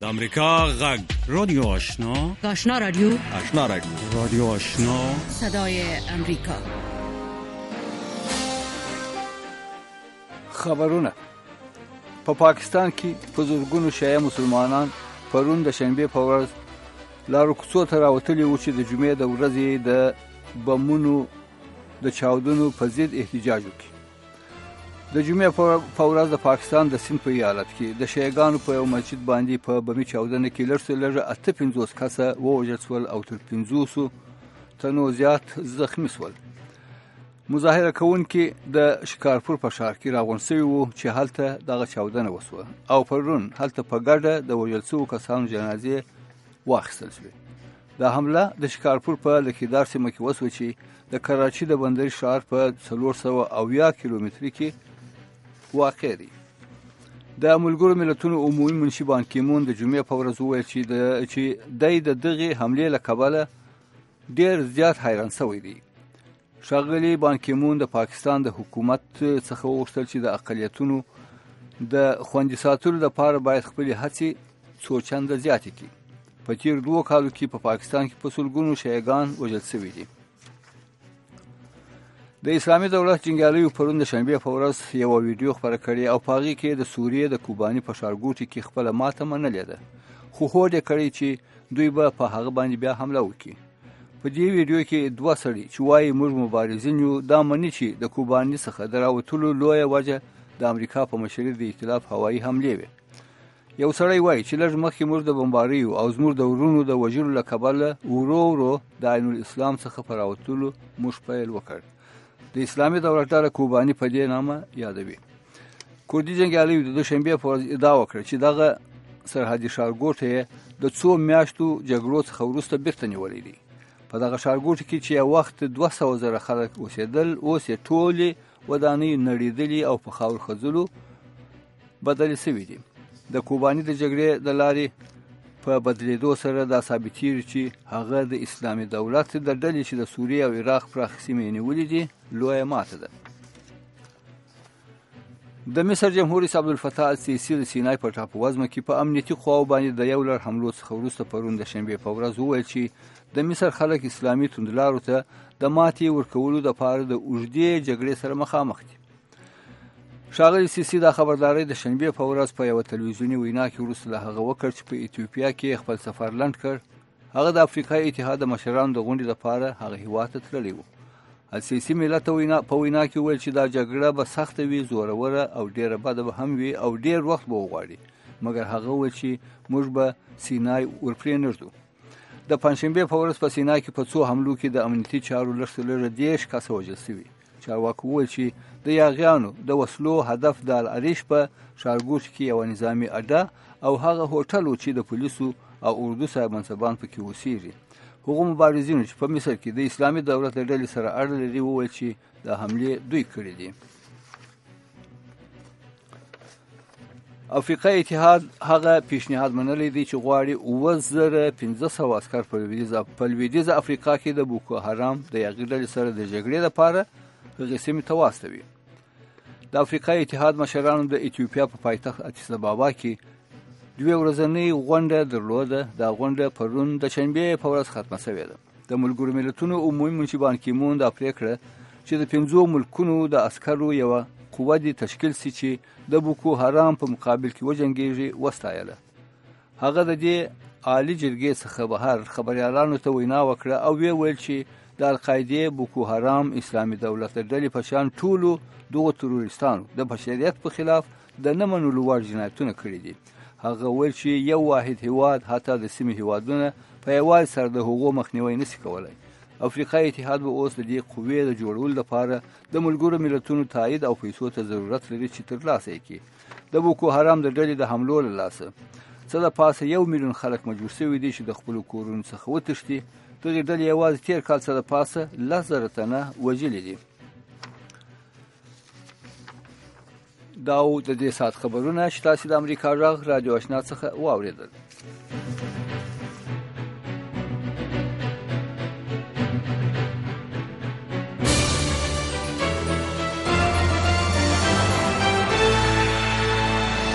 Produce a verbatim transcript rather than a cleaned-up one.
امریکا غږ رادیو آشنا آشنا رادیو آشنا رادیو رادیو آشنا صدای امریکا. خبرونه په پا پاکستان کې په زورګونو شیعه مسلمانان پرون د شنبه په ورځ لارو کوڅو ته راوتلي وو چې د جمعې د ورځې د بمونو د چاودنو په ضد احتجاج وکړي. د جمعې په ورځ د پاکستان د سند په ایالت کې د شیعهګانو په یو مسجد باندې په بمي چاودنه کې لږ څه لږه اته پنځوس کسه ووژل شول او تر پنځوسو تنو زیات زخمي شول. مظاهره کوونکي د شکارپور په ښار کې راغونډ شوي وو چې هلته دغه چاودنه وسوه او پرون هلته په ګډه د وژل شوو کسانو جنازې واخیستل شوې. دا حمله د شکارپور په لکیدار سیمه کې وسوه چې د کراچي د بندري ښار په څلور سوه اویا کیلومتري کې واقع دی. د ملګرو ملتونو عمومي منشي بان کی مون د جمعې په ورځ وویل چې د چې دای د دغه حملې له کبله ډیر زیات حیران شوی دی. ښاغلي بان کی مون د پاکستان د حکومت څخه وغوښتل چې د اقلیتونو د خوندي ساتلو لپاره باید خپلې هڅې څو چنده زیاتې کړي. په تیر دوه کالو کې په پا پاکستان کې په سلګونو شیعهګان وژل شوي دي. د اسلامي دولت جنګیالیو پرون د شنبې په ورځ یوه ویډیو خپره کړې او په هغې کې د سوریې د کوباني په ښارګوټي کې خپله ماته منلې ده، خو هوډ یې کړی چې دوی به په هغه باندې بیا حمله وکړي. په دې ویډیو کې دوه سړي چې وایي موږ مبارزین یو دا مني چې د کوباني څخه د راوتلو لویه وجه د امریکا په مشرۍ د ائتلاف هوایي حملې وې. یو سړی وایي چې لږ مخکې موږ د بمباریو او زموږ د ورونو د وژلو له کبله ورو ورو د عین الاسلام څخه په راوتلو موږ پیل وکړ. د اسلامي دولت ډله کوباني په دې نامه یادوي. کردي جنګیالیو د دوشنبې په ورځ ادعا وکړه چې دغه سرحدي ښارګوټی یې د څو میاشتو جګړو څخه وروسته بیرته نیولی دی. په دغه ښارګوټي کې چې یو وخت دوه سوه زره خلک اوسېدل، اوس یې ټولې ودانۍ نړېدلي او په خاورو خځلو بدلې شوي دي. د کوباني د جګړې د لارې په بدلېدو سره دا ثابتېږي چې هغه د اسلامي دولت د ډلې چې د سوریې او عراق پراخې سیمې یې نیولې دي لویه ماته ده. د مصر جمهور رئیس عبدالفتاح السیسي د سینای په ټاپووزمه کې په امنیتي قواو باندې د یو لړ حملو څخه وروسته پرون د شنبې په ورځ وویل چې د مصر خلک اسلامي توندلارو ته د ماتې ورکولو دپاره د اوږدې جګړې سره مخامخ دي. ښاغلي سیسي دا خبرداری د شنبې په ورځ په یوه تلویزیوني وینا کې وروسته له هغه وکړ چې په ایتیوپیا کې خپل سفر لنډ کړ. هغه د افریقایي اتحاد د مشرانو د غونډې لپاره هغه هېواد ته تللی و. السیسي ملت ته په وینا کې وویل چې دا جګړه به سخته وي، زوروره او ډېره بده به هم وي او ډېر وخت به وغواړي، مګر هغه وویل چې موږ به سینای ورپرې نږدو. د پنجشنبې په ورځ په سینای کې په څو حملو کې د امنیتي چارو لږ څه لږه دېرش کسه وژل شوي. چارواکو وویل چې د یاغیانو د وسلو هدف د العریش په ښارګوټي کې یوه نظامي اډه او هغه هوټل و چې د پولیسو او اردو صاحب منصبان پکې اوسېږي. هغو مبارزینو چې په مصر کې د اسلامي دولت له ډلې سره اړه لري وویل چې دا حملې دوی کړي دي. افریقایي اتحاد هغه پیشنهاد منلی دی چې غواړي اووه زره پنځه سوه عسکر په لویدیځه افریقا کې د بوکو حرام د یاغي ډلې سره د جګړې لپاره هغې سیمې ته واستوي. د افریقایي اتحاد مشرانو د ایتیوپیا په پایتخت ادیس ابابا کې دوه ورځنۍ غونډه درلوده. دا غونډه پرون د شنبې په ورځ ختمه شوې ده. د ملګرو ملتونو عمومي منشي بان کی مون دا پرېکړه چې د پنځو ملکونو د عسکرو یوه قوه دې تشکیل شي چې د بوکو حرام په مقابل کې وجنګېږي وستایله. هغه د دې عالي جرګې څخه بهر خبریالانو ته وینا وکړه او ویې ویل چې د القاعدې، بوکو حرام، اسلامي دولت د ډلې په شان ټولو دغو تروریستانو د بشریت په خلاف د نه منلو وړ جنایتونه کړي دي. هغه ویل چې یو واحد هیواد حتی د سیمې هیوادونه په یوازې سره د هغو مخنیوی نشي کولی. افریقایي اتحاد به اوس د دې قوې د جوړولو لپاره د ملګرو ملتونو تایید او پیسو ته ضرورت لري چې ترلاسه یې کړي. د بوکو حرام د ډلې د حملو له لاسه څه د پاسه یو میلیون خلک مجبور شوي دي چې د خپلو کورونو څخه وتښتي. دغې ډلې یوازې تېر کال څه د پاسه لس زره تنه وژلي دي. دا و د دې ساعت خبرونه چې تاسې د امریکا غږ رادیو آشنا څخه واورېدل.